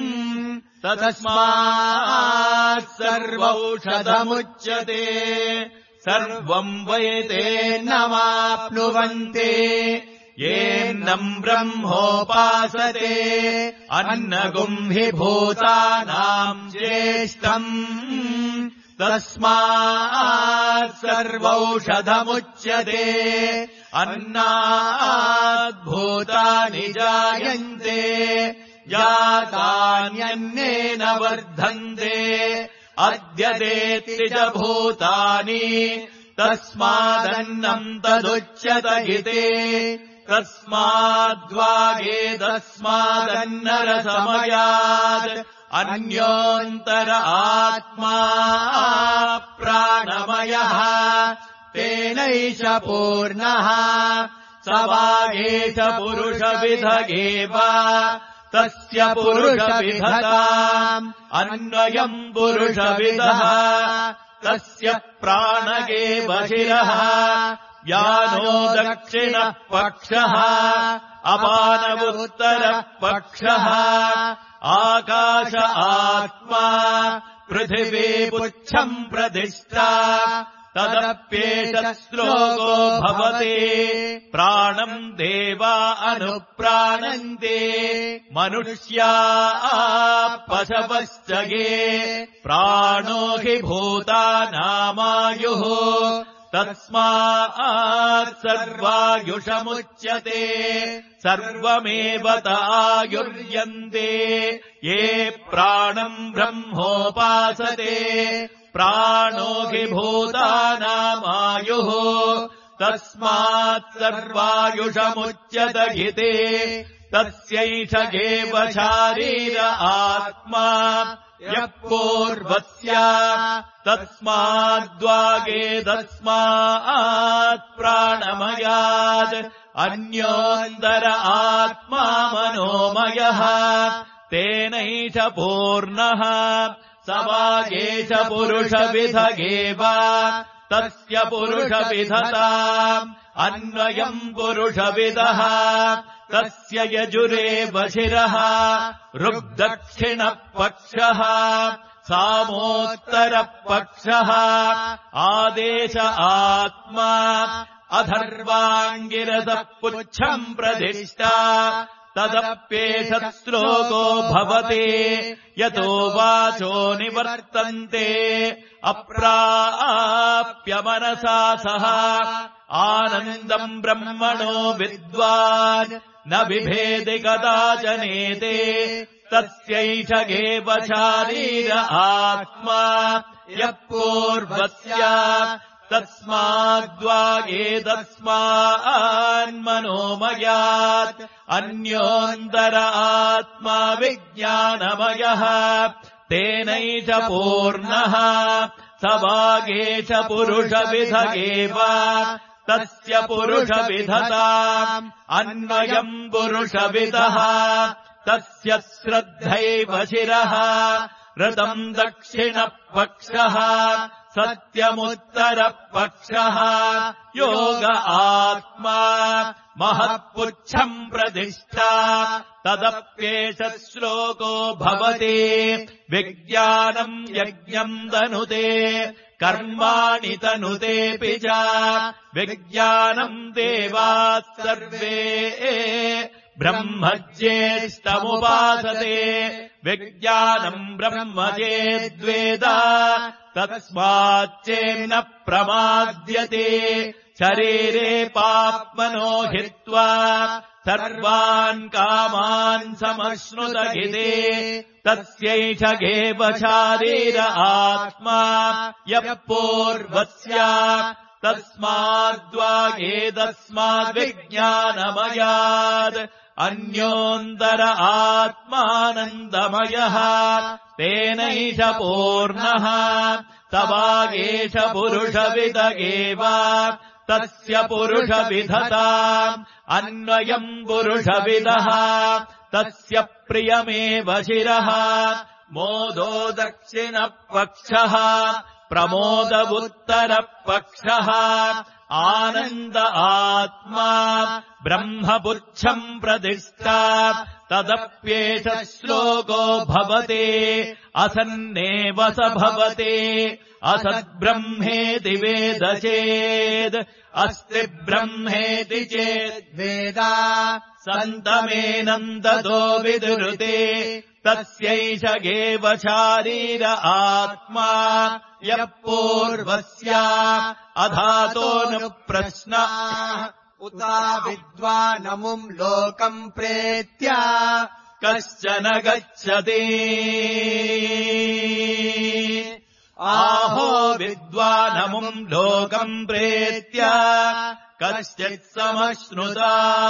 तस्मात् सर्वौषधमुच्यते सर्वम् वैतेन्नमाप्नुवन्ते येन्नम् ब्रह्मोपासते अन्नगुम् हि भूतानाम् ज्येष्ठम् तस्मात् सर्वौषधमुच्यते अन्नात् भूतानि जायन्ते जातान्यन्नेन वर्धन्ते अद्यतेति च भूतानि तस्मादन्नम् तदुच्यत इति तस्माद्वागेतस्मादन्नरसमयात् अन्योन्तर आत्मा प्राणमयः तेनैष पूर्णः स वा एष पुरुषविधगेव तस्य पुरुषविधताम् अन्वयम् पुरुषविदः तस्य प्राणगेव शिरः व्यानो दक्षिणः पक्षः अपानवुत्तरः पक्षः आकाश आत्मा पृथिवी पुच्छम् प्रतिष्ठा तदप्येष श्लोको भवति प्राणम् देवा अनुप्राणन्ते मनुष्या पशवश्च ये प्राणो हि भूतानामायुः तस्मात् सर्वायुषमुच्यते सर्वमेव तायुर्यन्ते ये प्राणम् ब्रह्मोपासते प्राणो हि भूतानामायुः तस्मात् सर्वायुषमुच्यत इति तस्यैष एव शारीर आत्मा यः पूर्वस्य तस्माद्वागेदस्मात् प्राणमयात् अन्योऽन्तर आत्मा मनोमयः तेनैष पूर्णः स वागेश पुरुषविधगेव तस्य पुरुषविधताम् अन्वयम् पुरुषविदः तस्य यजुरेव शिरः ऋग्दक्षिणपक्षः सामोत्तरपक्षः आदेश आत्मा अथर्वाङ्गिरसः पुच्छम् प्रतिष्ठा तदप्येष श्लोको भवति यतो वाचो निवर्तन्ते अप्राप्य मनसा सह आनन्दम् ब्रह्मणो विद्वान् न बिभेदि कदाचनेते तस्यैष एव शारीर आत्मा यः पूर्वस्य तस्माद्वागेदस्मान्मनोमयात् अन्योऽन्तर आत्मा विज्ञानमयः तेनैष पूर्णः स वागेश पुरुषविधगेव तस्य पुरुषविधताम् अन्वयम् पुरुषविदः तस्य श्रद्धैव शिरः ऋतम् दक्षिणपक्षः सत्यमुत्तरपक्षः योग आत्मा महत्पुच्छम् प्रतिष्ठा तदप्येष श्लोको भवति विज्ञानम् यज्ञम् तनुते कर्माणि तनुतेऽपि च विज्ञानम् देवाः सर्वे ब्रह्मज्येष्ठमुपासते विज्ञानम् ब्रह्म चेद्वेद तस्माच्चेन्न प्रमाद्यते शरीरे पाप्मनो हित्वा सर्वान् कामान् समश्नुतहिते तस्यैष एव शारीर आत्मा यः पूर्वस्य तस्माद्वागेदस्माद्विज्ञानमयात् अन्योऽन्तर आत्मानन्दमयः तेनैष पूर्णः स वागेश पुरुषविदगेव तस्य पुरुषविधताम् अन्वयम् पुरुषविदः तस्य प्रियमेव शिरः मोदो दक्षिणपक्षः प्रमोदवुत्तरपक्षः आनन्द आत्मा ब्रह्मपुच्छम् प्रतिष्ठा तदप्येष श्लोको भवति असन्नेव स भवति असद्ब्रह्मेति वेद चेद् अस्ति ब्रह्मेति चेद्वेद सन्तमेनन्दतो विदुरुते तस्यैष एव शारीर आत्मा यः पूर्वस्य अधातोऽनुप्रश्नः उता विद्वानमुम् लोकम् प्रेत्य कश्चन गच्छति आहो विद्वानमुम् लोकम् प्रेत्य कश्चित् समश्नुता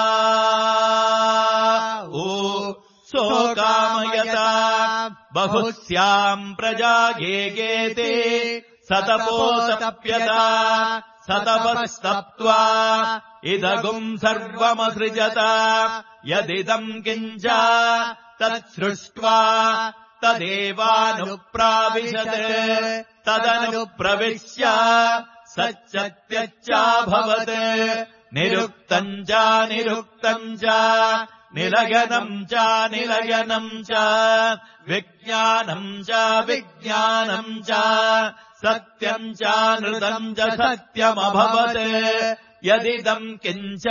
सोकामयता बहुस्याम् प्रजा गेगेते सतपोतप्यता सतपस्तप्त्वा इदगुम् सर्वमसृजत यदिदम् किञ्च तत्सृष्ट्वा तदेवानुप्राविशत् तदनुप्रविश्य सच्चत्यच्चाभवत् निरुक्तम् च निरुक्तम् च निलयनम् च निलयनम् च विज्ञानम् च विज्ञानम् च सत्यम् च नृतम् च सत्यमभवत् यदिदम् किञ्च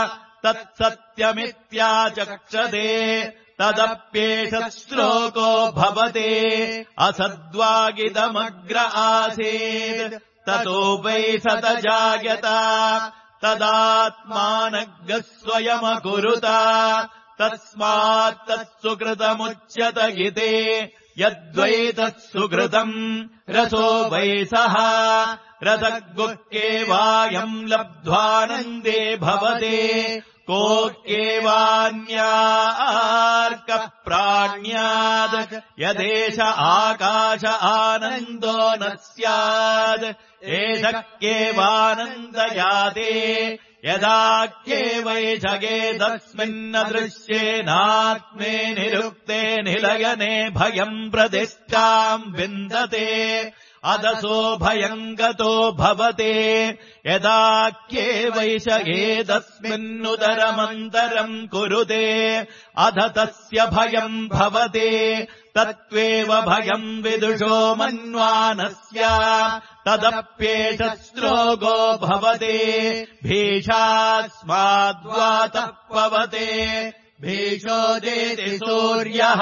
तत्सत्यमित्याचक्षते तदप्येष श्लोको भवति असद्वागिदमग्र आसीत् ततो वै सतजायत तदात्मानग्गः स्वयमकुरुत तस्मात् तत्सुकृतमुच्यत इति यद्वै तत्सुकृतम् रसो वै सः रसगुह्येवायम् लब्ध्वानन्दे भवति कोऽप्येवान्यार्कप्राण्याद् यदेष आकाश आनन्दो न स्याद् एष क्येवानन्दयाते यदाक्येवैषगे तस्मिन्न दृश्येनात्मे निरुक्ते निलयने भयम् प्रतिष्ठाम् विन्दते अदसो भयम् गतो भवते यदाक्येवैषगे तस्मिन्नुदरमन्तरम् कुरुते अध तस्य भयम् भवते तत्त्वेव भयम् विदुषो मन्वानस्य तदप्येष स्रोगो भवते भीषास्माद्वातः पवते भीषोदेति सूर्यः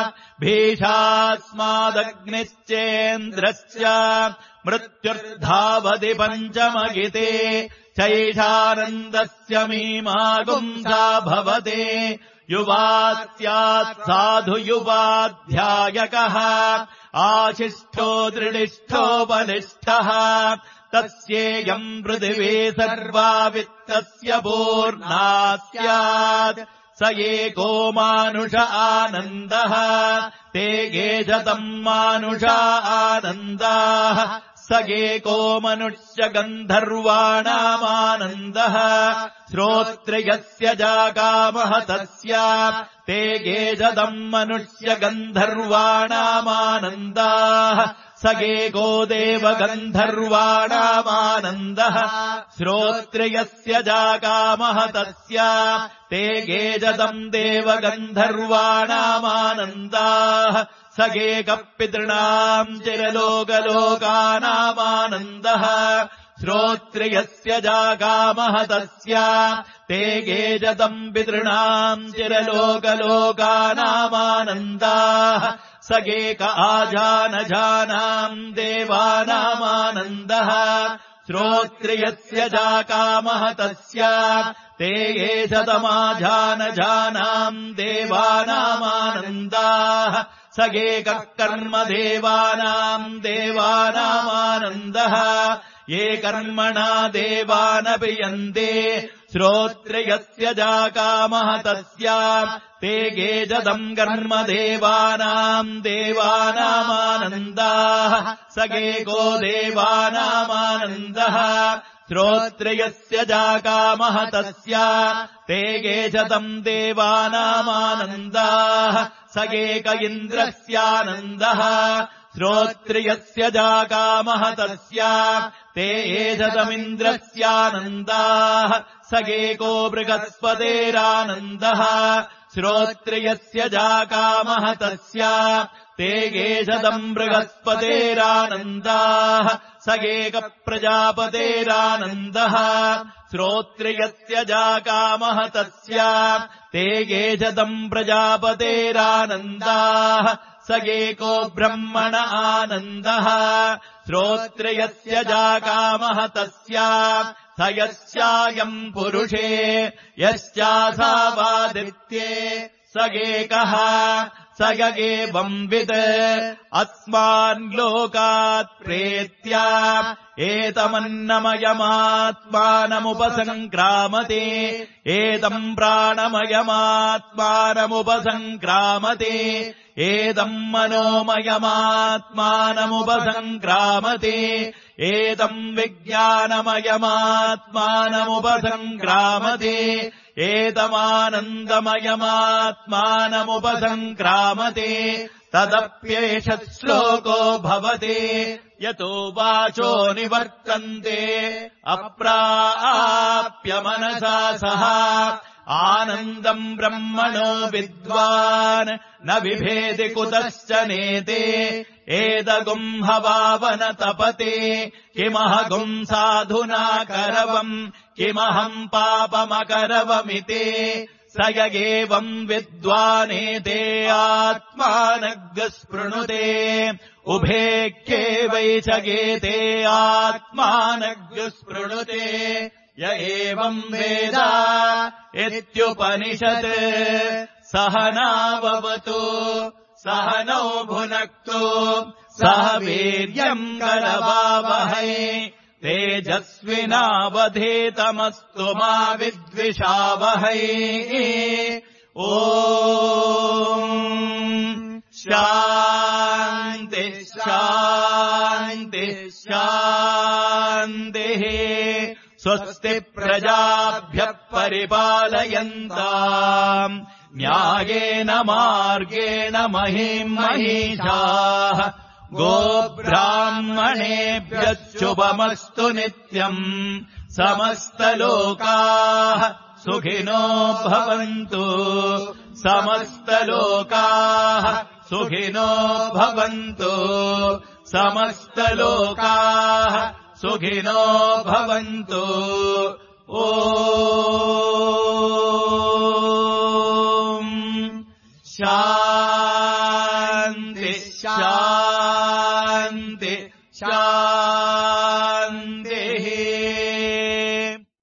भीषास्मादग्निश्चेन्द्रश्च मृत्युर्धावति पञ्चमगिते चैषानन्दस्य मीमागुंसा भवते युवा स्यात् साधु युवाध्यायकः आशिष्ठो दृढिष्ठोपनिष्ठः तस्येयम् पृथिवी सर्वा वित्तस्य पूर्णा स्यात् स एको मानुष आनन्दः ते गेजतम् मानुष आनन्दाः स एको मनुष्यगन्धर्वाणामानन्दः श्रोत्रियस्य जाकामः तस्य ते गेजतम् मनुष्यगन्धर्वाणामानन्दाः स एको देवगन्धर्वाणामानन्दः श्रोत्रियस्य जाकामः तस्य ते गेजतम् देवगन्धर्वाणामानन्दाः स एकपितॄणाम् चिरलोकलोकानामानन्दः श्रोत्रियस्य जाकामः तस्य ते गेजतम् पितॄणाम् चिरलोकलोकानामानन्दाः स एक आजानजानाम् देवानामानन्दः श्रोत्रियस्य जाकामः तस्य ते एषतमाजानजानाम् देवानामानन्दाः स एकः कर्मदेवानाम् देवानामानन्दः ये कर्मणा देवानभियन्ते श्रोत्रियस्य जाकामः तस्य ते गेजतम् कर्मदेवानाम् देवानामानन्दाः स एको देवानामानन्दः श्रोत्रियस्य जाकामः तस्य ते गेजतम् देवानामानन्दाः स एक इन्द्रस्यानन्दः श्रोत्रियस्य जाकामः तस्य ते एषतमिन्द्रस्यानन्दाः स एको बृहस्पतेरानन्दः श्रोत्रियस्य जाकामः तस्य ते गेजतम् बृहस्पतेरानन्दाः स एक प्रजापतेरानन्दः श्रोत्रियस्य जाकामः तस्य ते गेजतम् प्रजापतेरानन्दाः स एको ब्रह्मण आनन्दः श्रोत्रियस्य जाकामः तस्य स यस्यायम् पुरुषे यश्चासावादित्ये स एकः स एवंवित् अस्मान् लोकात् प्रेत्य एतमन्नमयमात्मानमुपसङ्क्रामते एतम् प्राणमयमात्मानमुपसङ्क्रामते एतम् मनोमयमात्मानमुपसङ्क्रामते एतम् विज्ञानमयमात्मानमुपसङ्क्रामते एतमानन्दमयमात्मानमुपसङ्क्रामते तदप्येष श्लोको भवते यतो वाचो निवर्तन्ते अप्राप्य मनसा सह आनन्दम् ब्रह्मणो विद्वान् न बिभेति कुतश्च नेते एतगुम् हवावन तपते किमहगुम् साधुना करवम् किमहम् पापमकरवमिते स एवम् विद्वानेते आत्मानग्स्पृणुते उभेक्येवैषगेते आत्मानग्स्पृणुते य एवम् वेद इत्युपनिषत् सहनाववतु सहनौ भुनक्तु सह वीर्यम् करवावहै तेजस्विनावधेतमस्तु मा विद्विषावहै ॐ शान्ति शान्ति शान्तिः स्वस्ति प्रजाभ्यः परिपालयन्ताम् न्यायेन मार्गेण महीम् महिषाः गोब्राह्मणेभ्यः शुभमस्तु नित्यम् समस्तलोकाः सुखिनो भवन्तु समस्तलोकाः सुखिनो भवन्तु समस्तलोकाः सुखिनो भवन्तु ॐ शान्ति शान्ति शान्ति